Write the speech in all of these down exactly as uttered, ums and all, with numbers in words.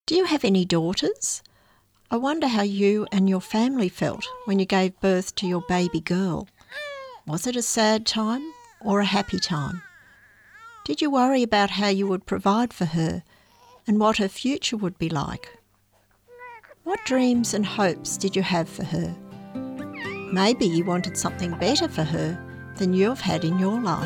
Do you have any daughters? I wonder how you and your family felt when you gave birth to your baby girl. Was it a sad time or a happy time? Did you worry about how you would provide for her and what her future would be like? What dreams and hopes did you have for her? Maybe you wanted something better for her than you've had in your life.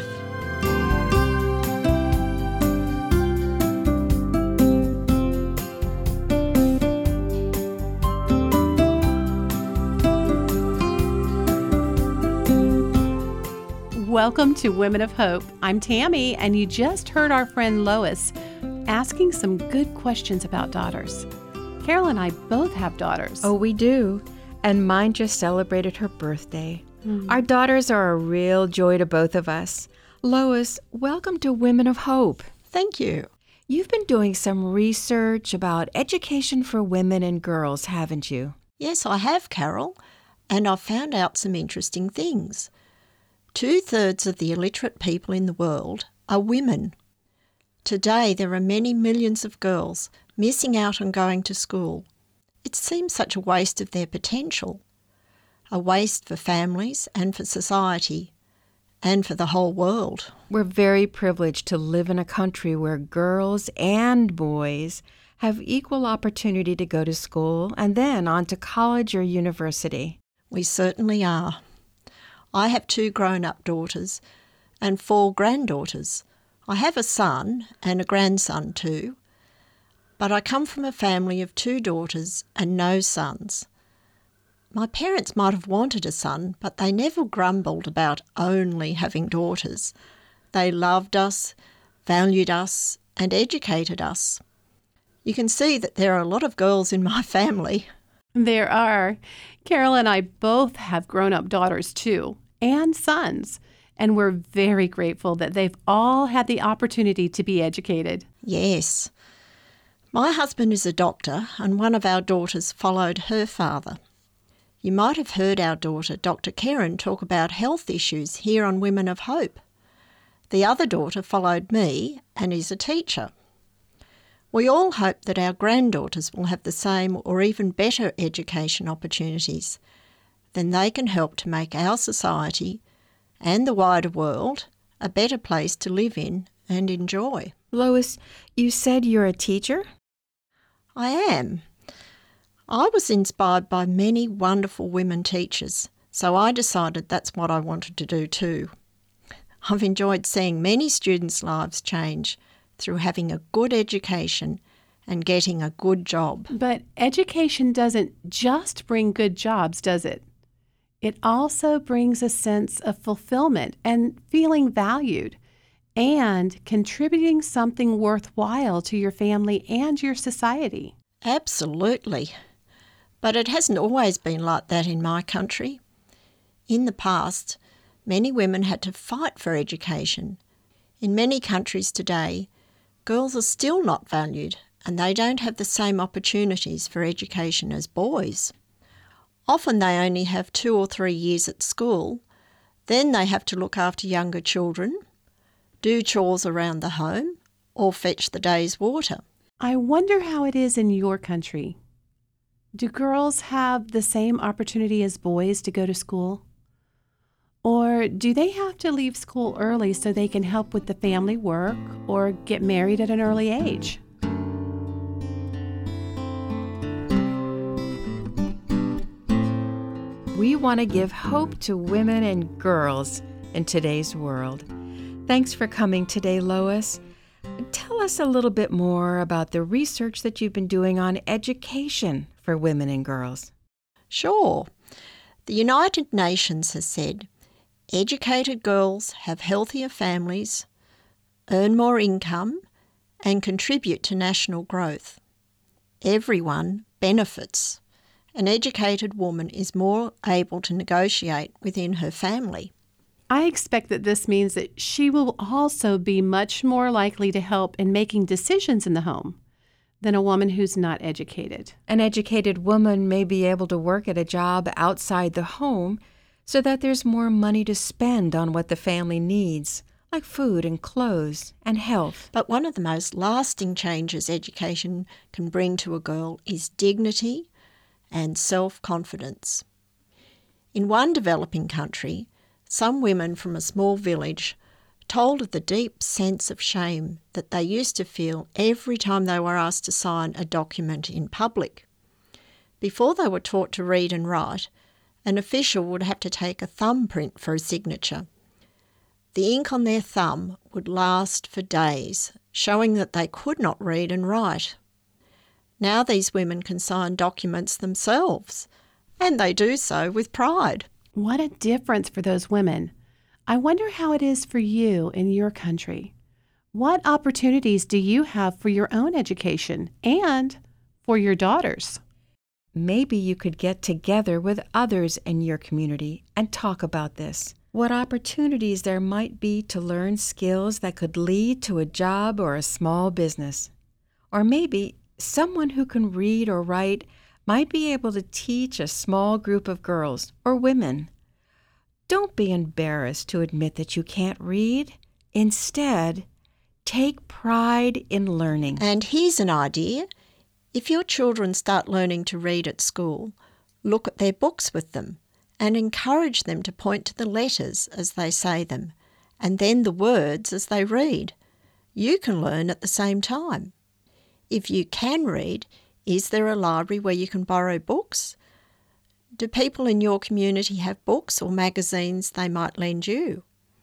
Welcome to Women of Hope. I'm Tammy, and you just heard our friend Lois asking some good questions about daughters. Carol and I both have daughters. Oh, we do. And mine just celebrated her birthday. Mm. Our daughters are a real joy to both of us. Lois, welcome to Women of Hope. Thank you. You've been doing some research about education for women and girls, haven't you? Yes, I have, Carol, and I've found out some interesting things. Two-thirds of the illiterate people in the world are women. Today, there are many millions of girls missing out on going to school. It seems such a waste of their potential, a waste for families and for society, and for the whole world. We're very privileged to live in a country where girls and boys have equal opportunity to go to school and then on to college or university. We certainly are. I have two grown-up daughters and four granddaughters. I have a son and a grandson too, but I come from a family of two daughters and no sons. My parents might have wanted a son, but they never grumbled about only having daughters. They loved us, valued us, and educated us. You can see that there are a lot of girls in my family. There are. Carol and I both have grown-up daughters too, and sons, and we're very grateful that they've all had the opportunity to be educated. Yes. My husband is a doctor, and one of our daughters followed her father. You might have heard our daughter, Doctor Karen, talk about health issues here on Women of Hope. The other daughter followed me and is a teacher. We all hope that our granddaughters will have the same or even better education opportunities. Then they can help to make our society and the wider world a better place to live in and enjoy. Lois, you said you're a teacher? I am. I was inspired by many wonderful women teachers, so I decided that's what I wanted to do too. I've enjoyed seeing many students' lives change through having a good education and getting a good job. But education doesn't just bring good jobs, does it? It also brings a sense of fulfillment and feeling valued and contributing something worthwhile to your family and your society. Absolutely. But it hasn't always been like that in my country. In the past, many women had to fight for education. In many countries today, girls are still not valued and they don't have the same opportunities for education as boys. Often they only have two or three years at school. Then they have to look after younger children, do chores around the home, or fetch the day's water. I wonder how it is in your country. Do girls have the same opportunity as boys to go to school? Or do they have to leave school early so they can help with the family work or get married at an early age? We want to give hope to women and girls in today's world. Thanks for coming today, Lois. Tell us a little bit more about the research that you've been doing on education for women and girls. Sure. The United Nations has said, educated girls have healthier families, earn more income, and contribute to national growth. Everyone benefits. An educated woman is more able to negotiate within her family. I expect that this means that she will also be much more likely to help in making decisions in the home than a woman who's not educated. An educated woman may be able to work at a job outside the home so that there's more money to spend on what the family needs, like food and clothes and health. But one of the most lasting changes education can bring to a girl is dignity and self-confidence. In one developing country, some women from a small village told of the deep sense of shame that they used to feel every time they were asked to sign a document in public. Before they were taught to read and write, an official would have to take a thumbprint for a signature. The ink on their thumb would last for days, showing that they could not read and write. Now these women can sign documents themselves, and they do so with pride. What a difference for those women. I wonder how it is for you in your country. What opportunities do you have for your own education and for your daughters? Maybe you could get together with others in your community and talk about this. What opportunities there might be to learn skills that could lead to a job or a small business. Or maybe someone who can read or write might be able to teach a small group of girls or women. Don't be embarrassed to admit that you can't read. Instead, take pride in learning. And here's an idea. If your children start learning to read at school, look at their books with them and encourage them to point to the letters as they say them, and then the words as they read. You can learn at the same time. If you can read, is there a library where you can borrow books? Do people in your community have books or magazines they might lend you?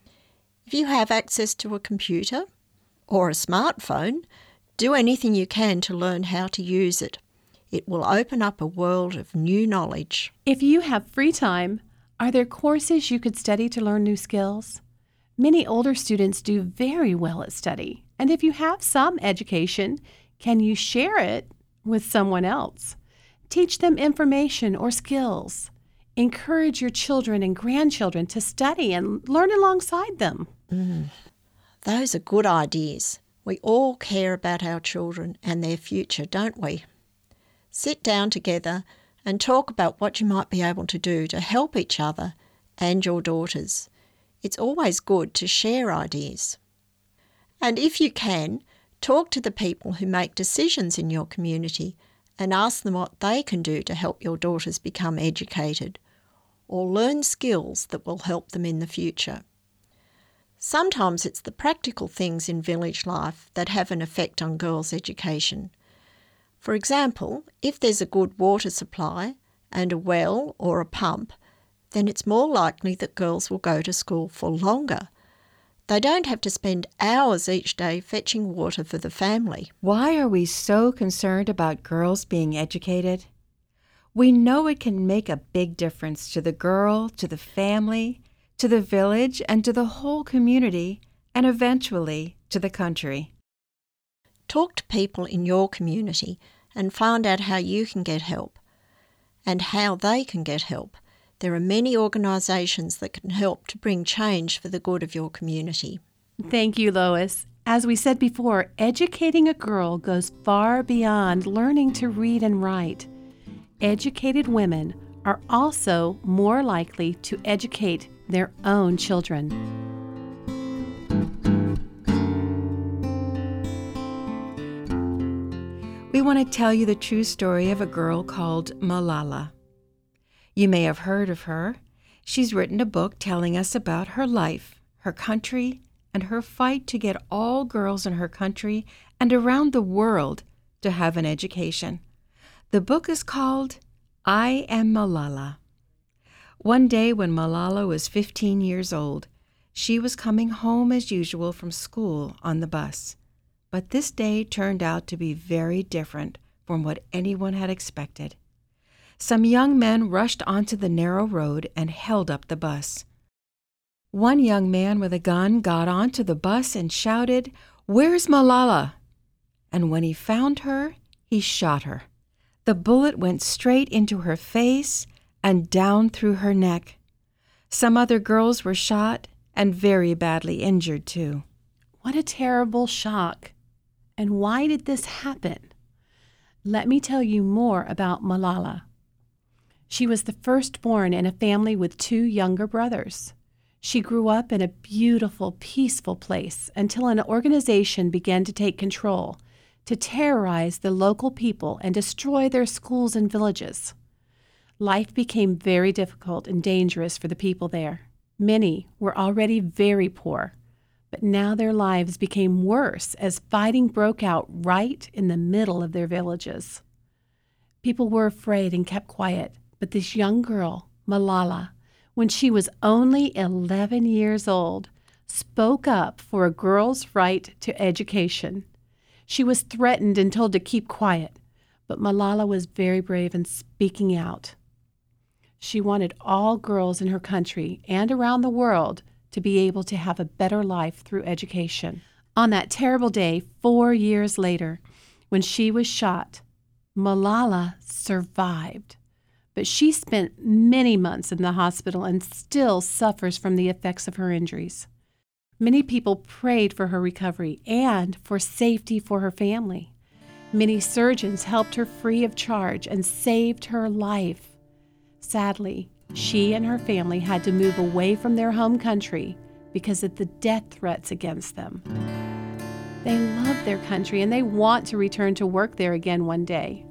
If you have access to a computer or a smartphone, do anything you can to learn how to use it. It will open up a world of new knowledge. If you have free time, are there courses you could study to learn new skills? Many older students do very well at study, and if you have some education, can you share it with someone else? Teach them information or skills. Encourage your children and grandchildren to study and learn alongside them. Mm. Those are good ideas. We all care about our children and their future, don't we? Sit down together and talk about what you might be able to do to help each other and your daughters. It's always good to share ideas. And if you can, talk to the people who make decisions in your community and ask them what they can do to help your daughters become educated or learn skills that will help them in the future. Sometimes it's the practical things in village life that have an effect on girls' education. For example, if there's a good water supply and a well or a pump, then it's more likely that girls will go to school for longer. They don't have to spend hours each day fetching water for the family. Why are we so concerned about girls being educated? We know it can make a big difference to the girl, to the family, to the village, and to the whole community, and eventually to the country. Talk to people in your community and find out how you can get help and how they can get help. There are many organisations that can help to bring change for the good of your community. Thank you, Lois. As we said before, educating a girl goes far beyond learning to read and write. Educated women are also more likely to educate their own children. We want to tell you the true story of a girl called Malala. You may have heard of her. She's written a book telling us about her life, her country, and her fight to get all girls in her country and around the world to have an education. The book is called I Am Malala. One day when Malala was fifteen years old, she was coming home as usual from school on the bus. But this day turned out to be very different from what anyone had expected. Some young men rushed onto the narrow road and held up the bus. One young man with a gun got onto the bus and shouted, "Where's Malala?" And when he found her, he shot her. The bullet went straight into her face and down through her neck. Some other girls were shot and very badly injured too. What a terrible shock. And why did this happen? Let me tell you more about Malala. She was the firstborn in a family with two younger brothers. She grew up in a beautiful, peaceful place until an organization began to take control, to terrorize the local people and destroy their schools and villages. Life became very difficult and dangerous for the people there. Many were already very poor, but now their lives became worse as fighting broke out right in the middle of their villages. People were afraid and kept quiet, but this young girl, Malala, when she was only eleven years old, spoke up for a girl's right to education. She was threatened and told to keep quiet, but Malala was very brave in speaking out. She wanted all girls in her country and around the world to be able to have a better life through education. On that terrible day, four years later, when she was shot, Malala survived. But she spent many months in the hospital and still suffers from the effects of her injuries. Many people prayed for her recovery and for safety for her family. Many surgeons helped her free of charge and saved her life. Sadly, she and her family had to move away from their home country because of the death threats against them. They love their country and they want to return to work there again one day.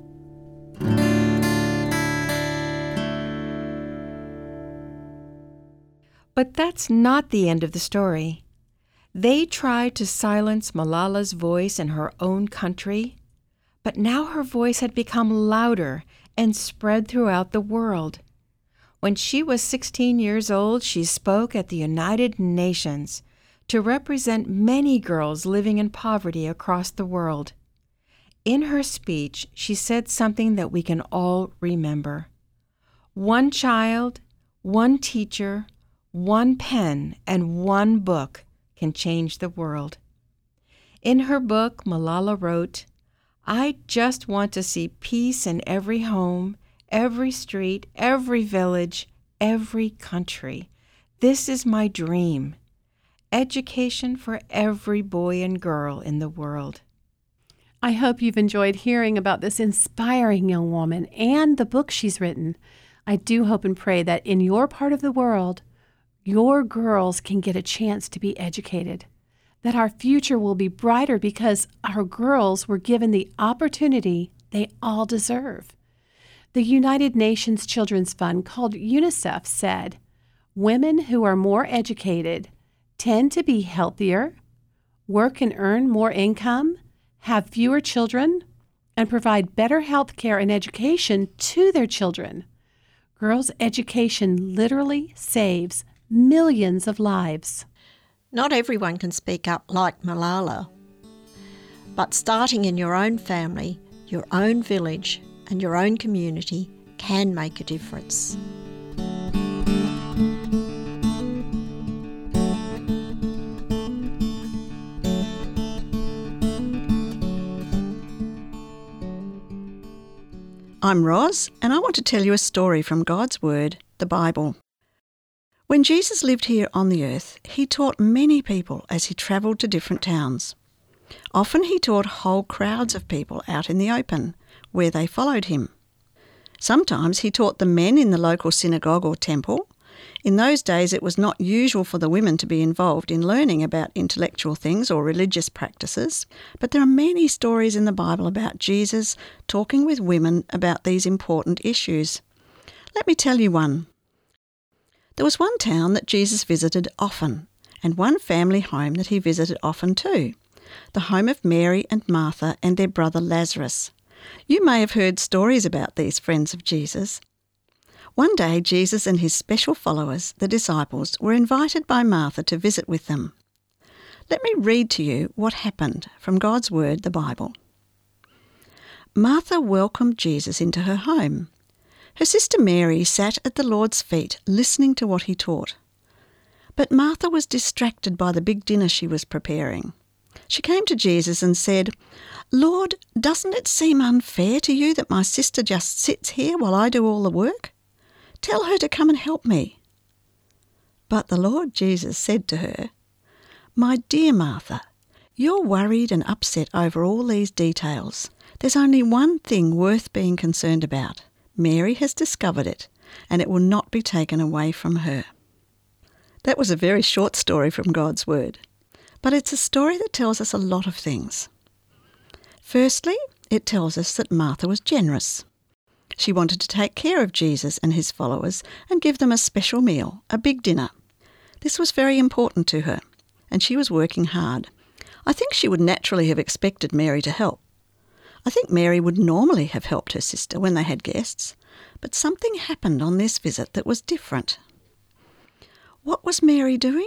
But that's not the end of the story. They tried to silence Malala's voice in her own country, but now her voice had become louder and spread throughout the world. When she was sixteen years old, she spoke at the United Nations to represent many girls living in poverty across the world. In her speech, she said something that we can all remember. One child, one teacher, one pen, and one book can change the world. In her book, Malala wrote, "I just want to see peace in every home, every street, every village, every country. This is my dream. Education for every boy and girl in the world." I hope you've enjoyed hearing about this inspiring young woman and the book she's written. I do hope and pray that in your part of the world, your girls can get a chance to be educated, that our future will be brighter because our girls were given the opportunity they all deserve. The United Nations Children's Fund, called UNICEF, said, "Women who are more educated tend to be healthier, work and earn more income, have fewer children, and provide better health care and education to their children." Girls' education literally saves millions of lives. Not everyone can speak up like Malala, but starting in your own family, your own village, and your own community can make a difference. I'm Roz, and I want to tell you a story from God's Word, the Bible. When Jesus lived here on the earth, he taught many people as he travelled to different towns. Often he taught whole crowds of people out in the open, where they followed him. Sometimes he taught the men in the local synagogue or temple. In those days it was not usual for the women to be involved in learning about intellectual things or religious practices, but there are many stories in the Bible about Jesus talking with women about these important issues. Let me tell you one. There was one town that Jesus visited often, and one family home that he visited often too, the home of Mary and Martha and their brother Lazarus. You may have heard stories about these friends of Jesus. One day, Jesus and his special followers, the disciples, were invited by Martha to visit with them. Let me read to you what happened from God's Word, the Bible. Martha welcomed Jesus into her home. Her sister Mary sat at the Lord's feet listening to what he taught. But Martha was distracted by the big dinner she was preparing. She came to Jesus and said, "Lord, doesn't it seem unfair to you that my sister just sits here while I do all the work? Tell her to come and help me." But the Lord Jesus said to her, "My dear Martha, you're worried and upset over all these details. There's only one thing worth being concerned about. Mary has discovered it, and it will not be taken away from her." That was a very short story from God's Word, but it's a story that tells us a lot of things. Firstly, it tells us that Martha was generous. She wanted to take care of Jesus and his followers and give them a special meal, a big dinner. This was very important to her, and she was working hard. I think she would naturally have expected Mary to help. I think Mary would normally have helped her sister when they had guests, but something happened on this visit that was different. What was Mary doing?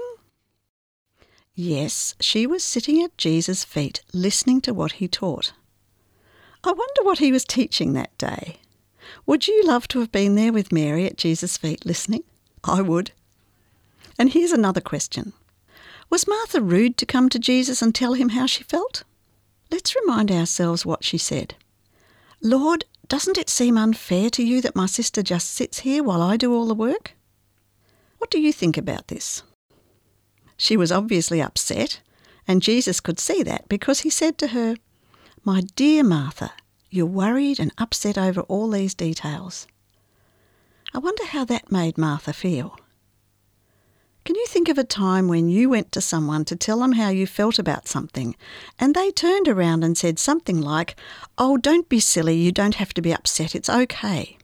Yes, she was sitting at Jesus' feet, listening to what he taught. I wonder what he was teaching that day. Would you love to have been there with Mary at Jesus' feet listening? I would. And here's another question. Was Martha rude to come to Jesus and tell him how she felt? Let's remind ourselves what she said. Lord, doesn't it seem unfair to you that my sister just sits here while I do all the work? What do you think about this? She was obviously upset, and Jesus could see that because he said to her, My dear Martha, you're worried and upset over all these details. I wonder how that made Martha feel. Can you think of a time when you went to someone to tell them how you felt about something, and they turned around and said something like, Oh, don't be silly, you don't have to be upset, it's okay.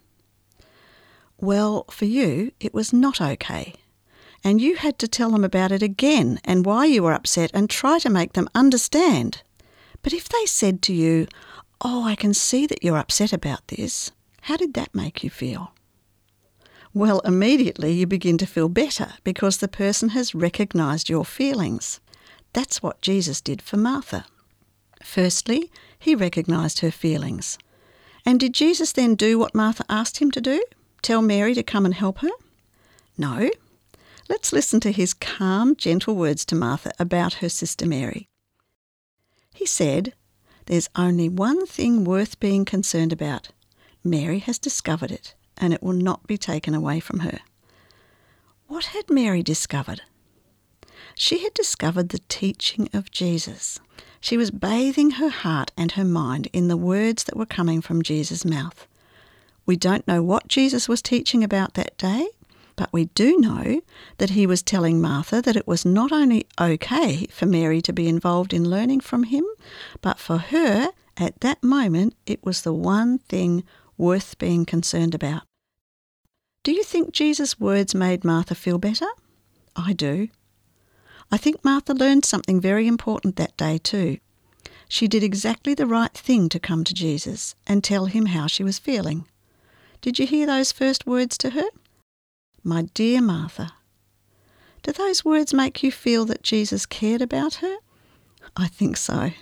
Well, for you, it was not okay, and you had to tell them about it again and why you were upset and try to make them understand. But if they said to you, Oh, I can see that you're upset about this, how did that make you feel? Well, immediately you begin to feel better because the person has recognised your feelings. That's what Jesus did for Martha. Firstly, he recognised her feelings. And did Jesus then do what Martha asked him to do? Tell Mary to come and help her? No. Let's listen to his calm, gentle words to Martha about her sister Mary. He said, There's only one thing worth being concerned about. Mary has discovered it, and it will not be taken away from her. What had Mary discovered? She had discovered the teaching of Jesus. She was bathing her heart and her mind in the words that were coming from Jesus' mouth. We don't know what Jesus was teaching about that day, but we do know that he was telling Martha that it was not only okay for Mary to be involved in learning from him, but for her, at that moment, it was the one thing worth being concerned about. Do you think Jesus' words made Martha feel better? I do. I think Martha learned something very important that day too. She did exactly the right thing to come to Jesus and tell him how she was feeling. Did you hear those first words to her? My dear Martha. Do those words make you feel that Jesus cared about her? I think so.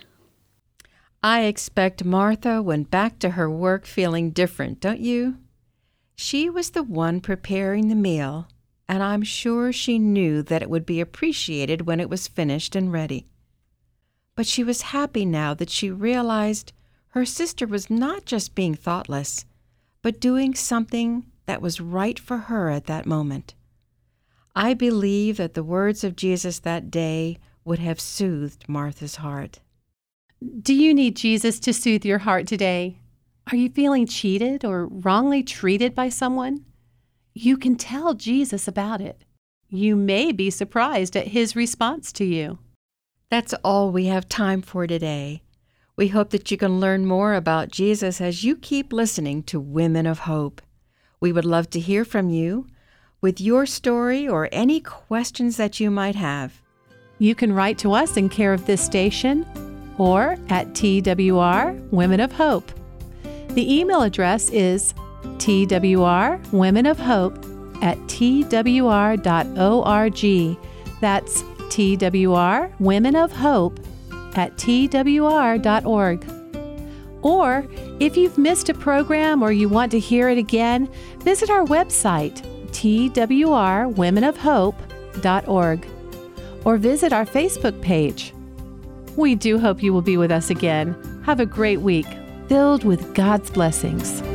I expect Martha went back to her work feeling different, don't you? She was the one preparing the meal, and I'm sure she knew that it would be appreciated when it was finished and ready. But she was happy now that she realized her sister was not just being thoughtless, but doing something that was right for her at that moment. I believe that the words of Jesus that day would have soothed Martha's heart. Do you need Jesus to soothe your heart today? Are you feeling cheated or wrongly treated by someone? You can tell Jesus about it. You may be surprised at his response to you. That's all we have time for today. We hope that you can learn more about Jesus as you keep listening to Women of Hope. We would love to hear from you with your story or any questions that you might have. You can write to us in care of this station or at T W R Women of Hope. The email address is T W R Women of Hope at T W R dot org. That's T W R Women of Hope at T W R dot org. Or if you've missed a program or you want to hear it again, visit our website, T W R Women of Hope dot org, or visit our Facebook page. We do hope you will be with us again. Have a great week, filled with God's blessings.